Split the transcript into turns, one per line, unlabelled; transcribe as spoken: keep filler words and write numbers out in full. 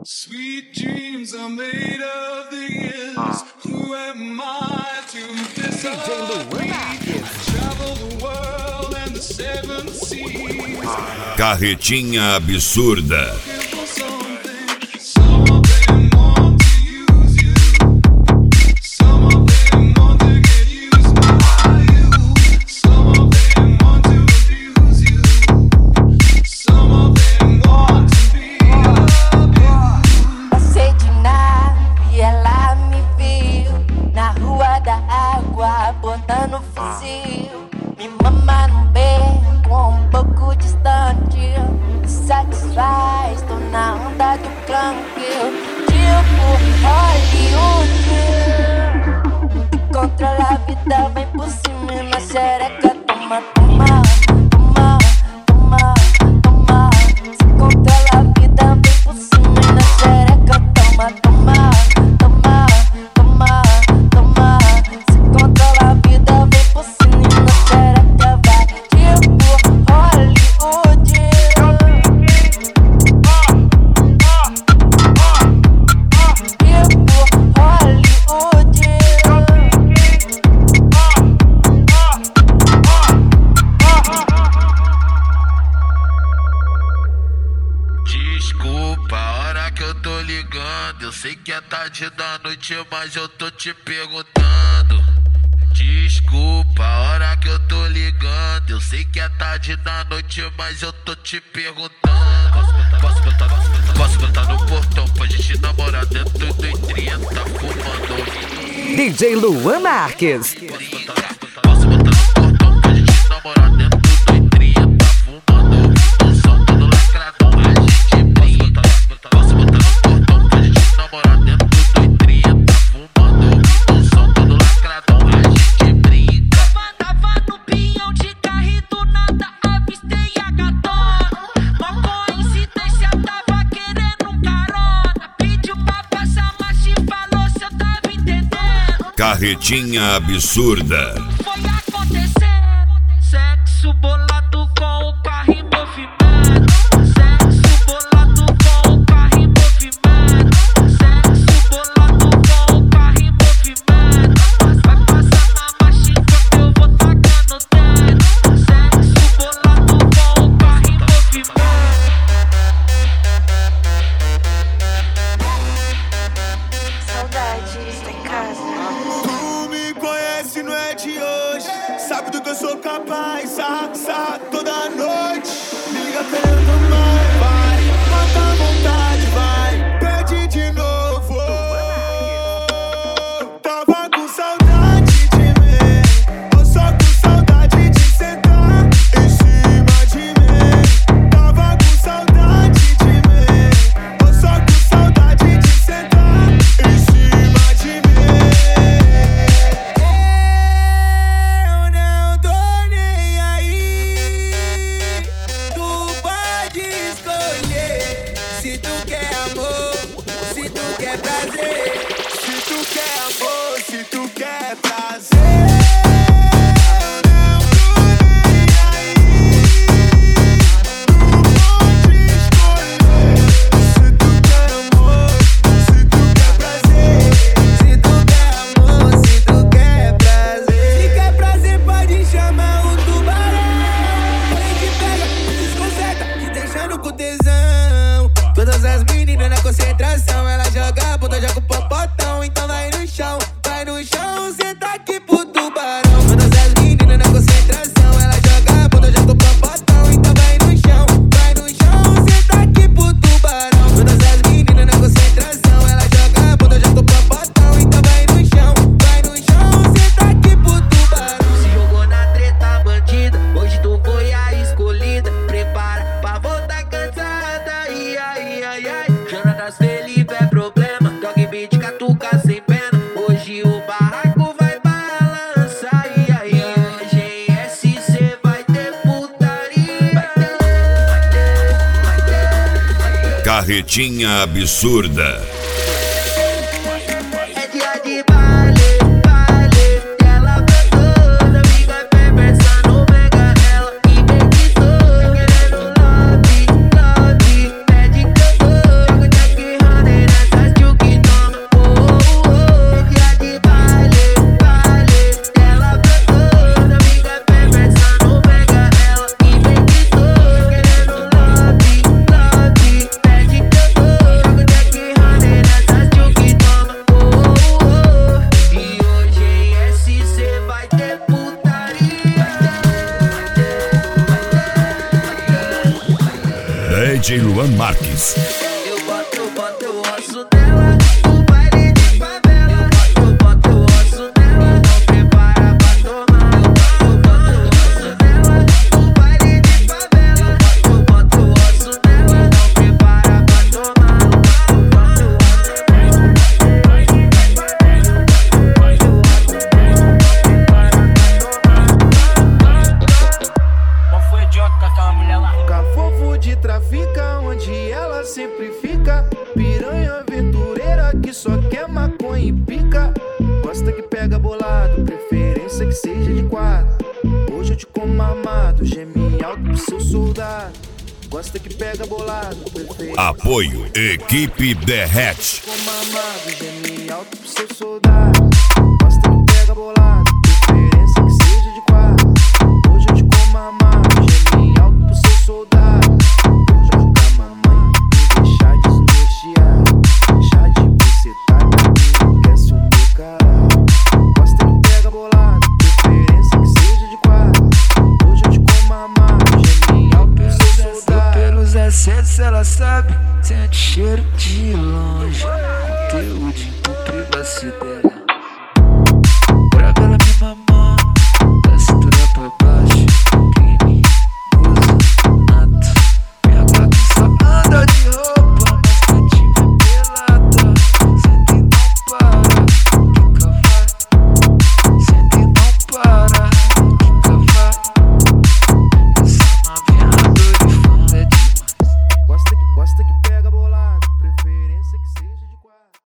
Sweet dreams are made of these. Who am I to disagree? Travel the world and the seven seas.
Carretinha absurda.
Me mama no beco, um pouco distante. Satisfaz, tô na onda do crunk. Tipo Hollywood. Controla a vida, vem por cima e na xereca. Toma, toma, toma, toma, toma. Se controla a vida, vem por cima e na xereca. Toma, toma, toma, toma, toma. Se controla a vida, vem por cima e na xereca. Vai tipo Hollywood. Tipo Hollywood.
Desculpa a hora que eu tô ligando. Eu sei que é tarde da noite, mas eu tô te perguntando. Desculpa a hora que eu tô ligando. Eu sei que é tarde da noite, mas eu tô te perguntando. Posso botar, posso botar, posso botar no portão pra gente namorar dentro do trinta fumando.
D J Luan Marques.
Posso botar no portão pra gente namorar dentro do trinta fumando. O som todo lacradão, a gente brinca. Posso botar no portão pra gente namorar dentro do trinta fumando. O som todo lacradão, a gente brinca.
Tava no pinhão de carro e do nada avistei a gatona. Uma coincidência, tava querendo um carona. Pediu pra passar, mas te falou se eu tava entendendo.
Carretinha absurda.
Foi acontecendo. Sexo bolado com o carro em movimento. Sexo bolado com o carro em movimento. Sexo bolado com o carro em movimento. Vai passar na marcha enquanto eu vou tacando dentro. Sexo bolado com o carro em movimento. Saudade, está em casa.
Tu me conhece, não é de hoje. Sabe do que eu sou capaz. Sarra, sarra toda noite. Me liga querendo mais. Vai, mata a vontade, vai. Pede de novo. Tava com saudade de mim. Tô só com saudade de sentar em cima de mim. Tava com saudade de mim. Tô só com saudade de sentar em cima de mim. Eu não tô nem aí. Tu pode escolher se tu quer amor, se tu quer prazer. Se tu quer amor, se tu quer prazer. Eu não tô nem aí. Tu pode escolher se tu quer amor, se tu quer prazer. Se tu quer amor, se tu quer prazer. Se quer prazer, pode chamar o tubarão. Ele te pega, desconcerta, te deixando com tesão. Todas as meninas na concentração, ela joga a bunda, joga o popotão. Então vai no chão, vai no chão, senta aqui pro tubarão. Todas as meninas na concentração, ela joga a bunda, joga o popotão. Então vai no chão, vai no chão, senta aqui pro tubarão. Todas as meninas na concentração, ela joga a bunda, joga o popotão. Então vai no chão, vai no chão, senta aqui pro tubarão. Se jogou na treta bandida, hoje tu foi a escolhida. Prepara pra voltar cansada, ai, ai, ai, ai. Jonatas Felipe é problema, dog beat catuca sem pena. Hoje o barraco vai balançar, ai, ai, ai. G S C vai ter putaria. Vai ter, vai ter, vai ter, vai ter.
Carretinha absurda.
É dia de baile, baile. Ela vai toda, amiga, vem pensando, pega ela e vem de todo. Querendo love, love. Pede que eu dou, jogo de aqui,
D J Luan Marques.
Eu boto, eu boto o osso dela no baile de favela. Eu boto o osso dela, não prepara pra tomar. Eu boto o osso dela no baile de favela. Eu boto o osso dela, não prepara pra tomar.
Qual foi o idiota com aquela mulher lá?
Cafofo de trafica, onde ela sempre fica. Piranha aventureira que só quer maconha e pica. Gosta que pega bolado, preferência que seja de quatro. Hoje eu te como armado, geme alto pro seu soldado. Gosta que pega bolado, preferência
Apoio Equipe Derrete.
como armado, geme alto pro seu soldado. Gosta que pega bolado, preferência que seja de quatro. Hoje eu te como armado, geme alto pro seu soldado. Já com a mamãe, me deixar desnorteado. Deixar de bucetar, que enriquece o meu caralho. Gosta que pega bolado, preferência que seja de quatro. Hoje eu te como armado, geme alto pro seu soldado.
Pelos acessos ela sabe, sente cheiro de longe. Conteúdo por privacidade.